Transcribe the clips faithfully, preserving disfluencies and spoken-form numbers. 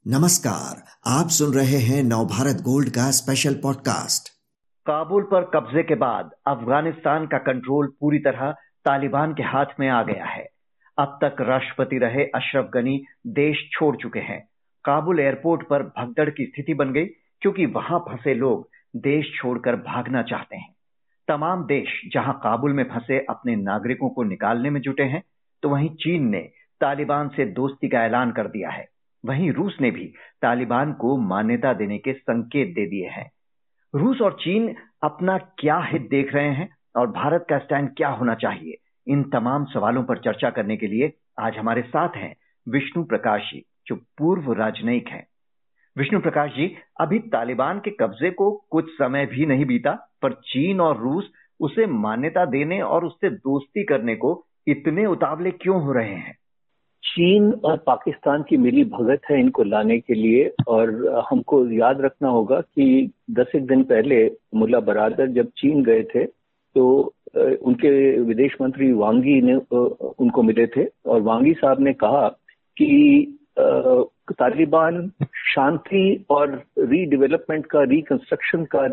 नमस्कार, आप सुन रहे हैं नवभारत गोल्ड का स्पेशल पॉडकास्ट। काबुल पर कब्जे के बाद अफगानिस्तान का कंट्रोल पूरी तरह तालिबान के हाथ में आ गया है। अब तक राष्ट्रपति रहे अशरफ गनी देश छोड़ चुके हैं। काबुल एयरपोर्ट पर भगदड़ की स्थिति बन गई क्योंकि वहां फंसे लोग देश छोड़कर भागना चाहते हैं। तमाम देश जहां काबुल में फंसे अपने नागरिकों को निकालने में जुटे हैं, तो वहीं चीन ने तालिबान से दोस्ती का ऐलान कर दिया है। वहीं रूस ने भी तालिबान को मान्यता देने के संकेत दे दिए हैं। रूस और चीन अपना क्या हित देख रहे हैं और भारत का स्टैंड क्या होना चाहिए, इन तमाम सवालों पर चर्चा करने के लिए आज हमारे साथ हैं विष्णु प्रकाश जी, जो पूर्व राजनयिक हैं। विष्णु प्रकाश जी, अभी तालिबान के कब्जे को कुछ समय भी नहीं बीता, पर चीन और रूस उसे मान्यता देने और उससे दोस्ती करने को इतने उतावले क्यों हो रहे हैं? चीन और पाकिस्तान की मिली भगत है इनको लाने के लिए। और हमको याद रखना होगा कि दस एक दिन पहले मुल्ला बरादर जब चीन गए थे तो उनके विदेश मंत्री वांग यी ने उनको मिले थे और वांग यी साहब ने कहा कि तालिबान शांति और रीडेवलपमेंट का, रिकंस्ट्रक्शन का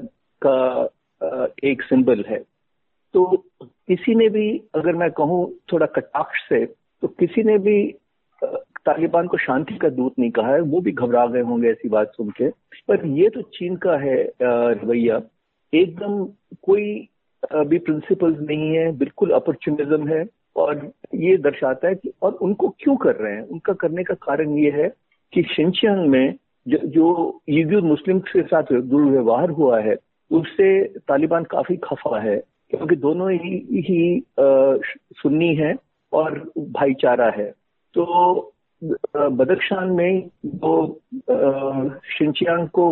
का एक सिंबल है। तो किसी ने भी, अगर मैं कहूँ थोड़ा कटाक्ष से, तो किसी ने भी तालिबान को शांति का दूत नहीं कहा है। वो भी घबरा गए होंगे ऐसी बात सुन के। पर ये तो चीन का है रवैया, एकदम कोई भी प्रिंसिपल्स नहीं है, बिल्कुल अपॉर्चुनिज्म है। और ये दर्शाता है कि और उनको क्यों कर रहे हैं। उनका करने का कारण ये है कि शिनजियांग में जो, जो उइगुर मुस्लिम के साथ दुर्व्यवहार हुआ है उससे तालिबान काफी खफा है, क्योंकि दोनों ही, ही आ, सुन्नी है और भाईचारा है। तो बदख्शान में जो शिनजियांग को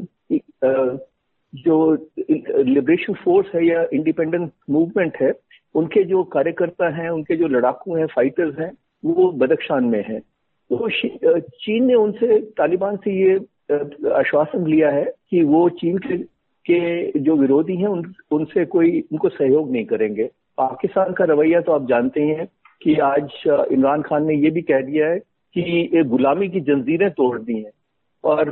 जो लिबरेशन फोर्स है या इंडिपेंडेंट मूवमेंट है, उनके जो कार्यकर्ता हैं, उनके जो लड़ाकू हैं, फाइटर्स हैं, वो बदख्शान में हैं। तो चीन ने उनसे, तालिबान से ये आश्वासन लिया है कि वो चीन के, के जो विरोधी हैं उन, उनसे कोई उनको सहयोग नहीं करेंगे। पाकिस्तान का रवैया तो आप जानते ही हैं कि आज इमरान खान ने ये भी कह दिया है कि ये गुलामी की जंजीरें तोड़ दी हैं। और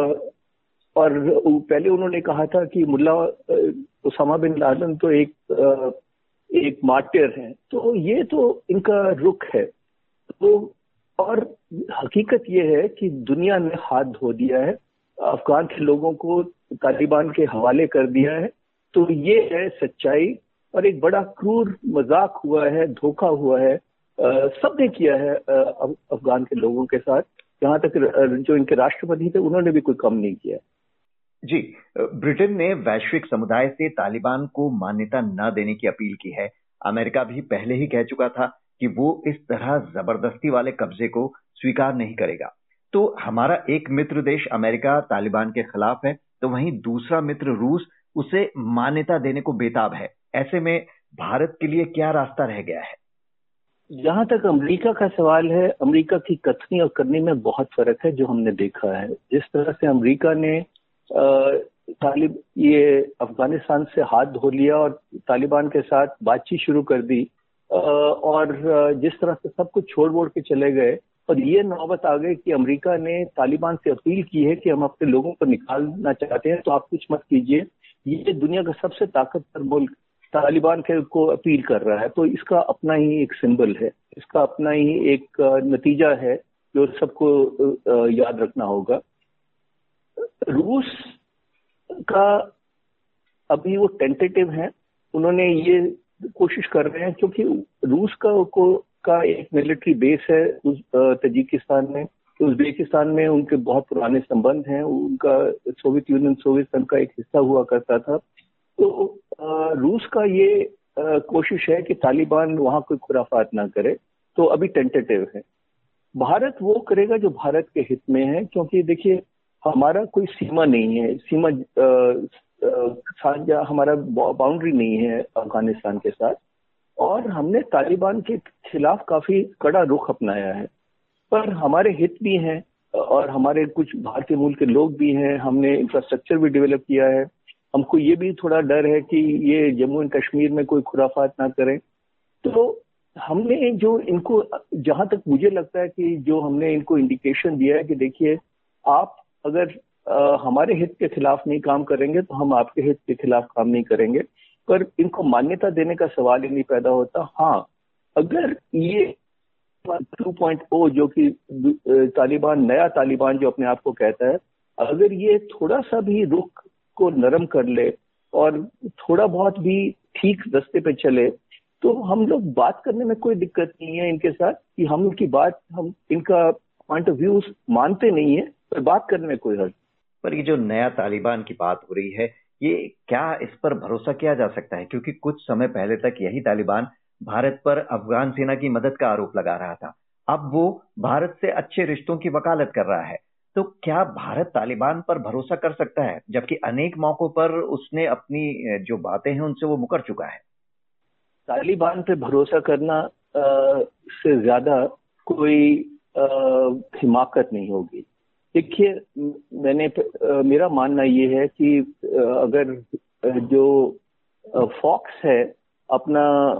और पहले उन्होंने कहा था कि मुल्ला उसामा बिन लादेन तो एक एक मार्टियर हैं। तो ये तो इनका रुख है। तो और हकीकत ये है कि दुनिया ने हाथ धो दिया है, अफगान के लोगों को तालिबान के हवाले कर दिया है। तो ये है सच्चाई। और एक बड़ा क्रूर मजाक हुआ है, धोखा हुआ है, सबने किया है अफगान के लोगों के साथ। यहाँ तक जो इनके राष्ट्रपति थे उन्होंने भी कोई कम नहीं किया। जी, ब्रिटेन ने वैश्विक समुदाय से तालिबान को मान्यता न देने की अपील की है। अमेरिका भी पहले ही कह चुका था कि वो इस तरह जबरदस्ती वाले कब्जे को स्वीकार नहीं करेगा। तो हमारा एक मित्र देश अमेरिका तालिबान के खिलाफ है, तो वहीं दूसरा मित्र रूस उसे मान्यता देने को बेताब है। ऐसे में भारत के लिए क्या रास्ता रह गया है? जहां तक अमेरिका का सवाल है, अमेरिका की कथनी और करनी में बहुत फर्क है जो हमने देखा है। जिस तरह से अमेरिका ने तालिब ये अफगानिस्तान से हाथ धो लिया और तालिबान के साथ बातचीत शुरू कर दी, और जिस तरह से सब कुछ छोड़ वोड़ के चले गए, और ये नौबत आ गई कि अमेरिका ने तालिबान से अपील की है कि हम अपने लोगों को निकालना चाहते हैं, तो आप कुछ मत कीजिए। ये दुनिया का सबसे ताकतवर मुल्क तालिबान के को अपील कर रहा है। तो इसका अपना ही एक सिंबल है, इसका अपना ही एक नतीजा है जो सबको याद रखना होगा। रूस का अभी वो टेंटेटिव है, उन्होंने ये कोशिश कर रहे हैं क्योंकि रूस का को का एक मिलिट्री बेस है तजिकिस्तान में, उज्बेकिस्तान में उनके बहुत पुराने संबंध हैं। उनका सोवियत यूनियन, सोवियत संघ का एक हिस्सा हुआ करता था। तो रूस का ये कोशिश है कि तालिबान वहां कोई खुराफात ना करे, तो अभी टेंटेटिव है। भारत वो करेगा जो भारत के हित में है, क्योंकि देखिए हमारा कोई सीमा नहीं है, सीमा साझा हमारा बाउंड्री नहीं है अफगानिस्तान के साथ, और हमने तालिबान के खिलाफ काफी कड़ा रुख अपनाया है। पर हमारे हित भी हैं और हमारे कुछ भारतीय मूल के लोग भी हैं, हमने इंफ्रास्ट्रक्चर भी डेवलप किया है। हमको ये भी थोड़ा डर है कि ये जम्मू एंड कश्मीर में कोई खुराफात ना करें। तो हमने जो इनको, जहां तक मुझे लगता है कि जो हमने इनको इंडिकेशन दिया है कि देखिए आप अगर आ, हमारे हित के खिलाफ नहीं काम करेंगे तो हम आपके हित के खिलाफ काम नहीं करेंगे, पर इनको मान्यता देने का सवाल ही नहीं पैदा होता। हाँ, अगर ये टू पॉइंट ओ जो कि तालिबान, नया तालिबान जो अपने आप को कहता है, अगर ये थोड़ा सा भी रुख को नरम कर ले और थोड़ा बहुत भी ठीक रास्ते पे चले, तो हम लोग बात करने में कोई दिक्कत नहीं है इनके साथ, कि हम उनकी बात, हम इनका पॉइंट ऑफ व्यू मानते नहीं है, पर बात करने में कोई हर्ज। पर ये जो नया तालिबान की बात हो रही है, ये क्या इस पर भरोसा किया जा सकता है? क्योंकि कुछ समय पहले तक यही तालिबान भारत पर अफगान सेना की मदद का आरोप लगा रहा था। अब वो भारत से अच्छे रिश्तों की वकालत कर रहा है। तो क्या भारत तालिबान पर भरोसा कर सकता है, जबकि अनेक मौकों पर उसने अपनी जो बातें हैं उनसे वो मुकर चुका है? तालिबान पे भरोसा करना आ, से ज्यादा कोई हिमाकत नहीं होगी। देखिए, मैंने आ, मेरा मानना ये है कि आ, अगर जो फॉक्स है अपना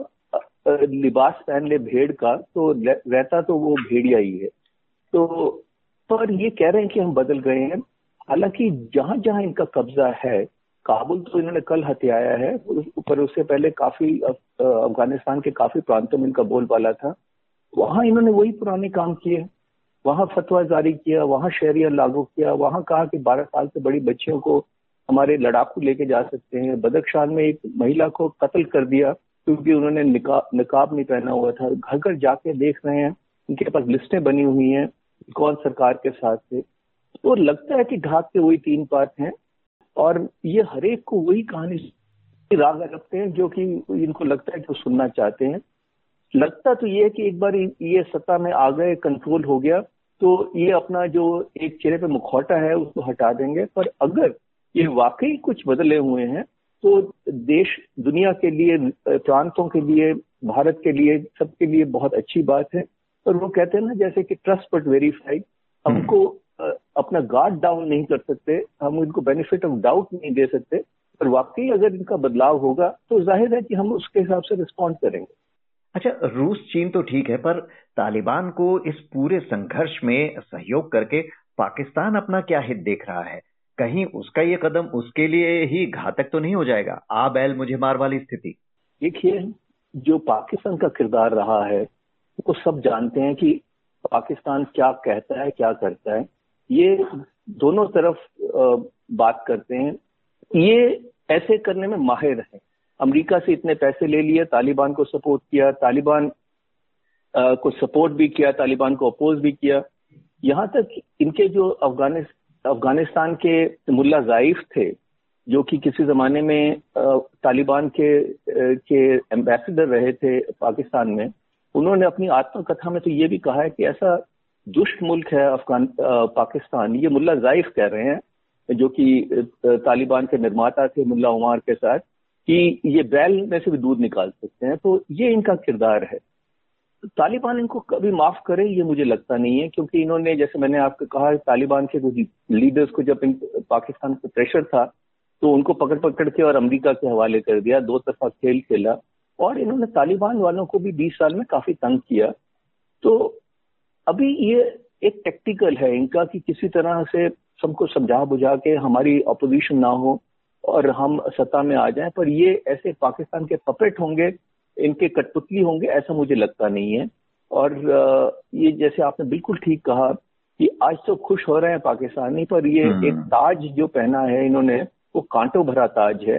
आ, लिबास पहन ले भेड़ का, तो रहता तो वो भेड़िया ही है। तो पर ये कह रहे हैं कि हम बदल गए हैं, हालांकि जहां जहां इनका कब्जा है, काबुल तो इन्होंने कल हथियाया है, पर उससे पहले काफी अफगानिस्तान के काफी प्रांतों में इनका बोलबाला था, वहां इन्होंने वही पुराने काम किए। वहां फतवा जारी किया, वहां शरिया लागू किया, वहां कहा कि बारह साल से बड़ी बच्चियों को हमारे लड़ाकू लेके जा सकते हैं। बदख्शान में एक महिला को कत्ल कर दिया क्योंकि उन्होंने निकाब निकाब नहीं पहना हुआ था। घर घर जाके देख रहे हैं, उनके पास लिस्टें बनी हुई हैं कौन सरकार के साथ थे। तो लगता है कि घात के वही तीन पार्ट हैं और ये हरेक को वही कहानी राग रखते हैं जो कि इनको लगता है कि वो सुनना चाहते हैं। लगता तो ये है कि एक बार ये सत्ता में आ गए, कंट्रोल हो गया, तो ये अपना जो एक चेहरे पे मुखौटा है उसको हटा देंगे। पर अगर ये वाकई कुछ बदले हुए हैं तो देश, दुनिया के लिए, प्रांतों के लिए, भारत के लिए, सबके लिए बहुत अच्छी बात है। और वो कहते हैं ना, जैसे कि ट्रस्ट बट वेरीफाई, हमको अपना गार्ड डाउन नहीं कर सकते, हम इनको बेनिफिट ऑफ डाउट नहीं दे सकते, पर वाकई अगर इनका बदलाव होगा तो जाहिर है कि हम उसके हिसाब से रिस्पॉन्ड करेंगे। अच्छा, रूस चीन तो ठीक है, पर तालिबान को इस पूरे संघर्ष में सहयोग करके पाकिस्तान अपना क्या हित देख रहा है? कहीं उसका ये कदम उसके लिए ही घातक तो नहीं हो जाएगा? आ बैल मुझे मार वाली स्थिति। देखिए, जो पाकिस्तान का किरदार रहा है वो सब जानते हैं कि पाकिस्तान क्या कहता है, क्या करता है। ये दोनों तरफ बात करते हैं, ये ऐसे करने में माहिर है। अमेरिका से इतने पैसे ले लिए, तालिबान को सपोर्ट किया, तालिबान को सपोर्ट भी किया, तालिबान को अपोज भी किया। यहाँ तक इनके जो अफगानिस्तान अफगानिस्तान के मुल्ला ज़ाइफ थे, जो कि किसी जमाने में तालिबान के के एम्बेसडर रहे थे पाकिस्तान में, उन्होंने अपनी आत्मकथा में तो ये भी कहा है कि ऐसा दुष्ट मुल्क है अफगान पाकिस्तान। ये मुल्ला ज़ाइफ कह रहे हैं, जो कि तालिबान के निर्माता थे मुल्ला उमर के साथ, कि ये बैल में से भी दूध निकाल सकते हैं। तो ये इनका किरदार है। तालिबान इनको कभी माफ करे ये मुझे लगता नहीं है, क्योंकि इन्होंने, जैसे मैंने आपको कहा, तालिबान के कुछ लीडर्स को जब पाकिस्तान पर प्रेशर था तो उनको पकड़ पकड़ के और अमेरिका के हवाले कर दिया, दो तरफा खेल खेला, और इन्होंने तालिबान वालों को भी बीस साल में काफी तंग किया। तो अभी ये एक टेक्टिकल है इनका कि किसी तरह से सबको समझा बुझा के हमारी अपोजिशन ना हो और हम सत्ता में आ जाएं, पर ये ऐसे पाकिस्तान के पपेट होंगे, इनके कठपुतली होंगे, ऐसा मुझे लगता नहीं है। और ये जैसे आपने बिल्कुल ठीक कहा कि आज तो खुश हो रहे हैं पाकिस्तानी, पर ये एक ताज जो पहना है इन्होंने, वो कांटों भरा ताज है,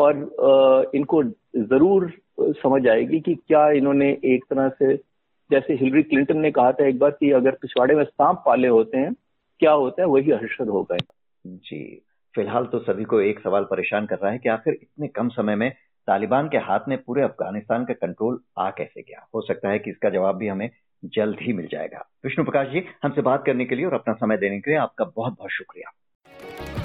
और इनको जरूर समझ आएगी कि क्या इन्होंने एक तरह से, जैसे हिलरी क्लिंटन ने कहा था एक बार कि अगर पिछवाड़े में सांप पाले होते हैं, क्या होता है, वही हर्षद हो गए। जी, फिलहाल तो सभी को एक सवाल परेशान कर रहा है कि आखिर इतने कम समय में तालिबान के हाथ में पूरे अफगानिस्तान का कंट्रोल आ कैसे गया? हो सकता है कि इसका जवाब भी हमें जल्द ही मिल जाएगा। विष्णु प्रकाश जी, हमसे बात करने के लिए और अपना समय देने के लिए आपका बहुत बहुत शुक्रिया।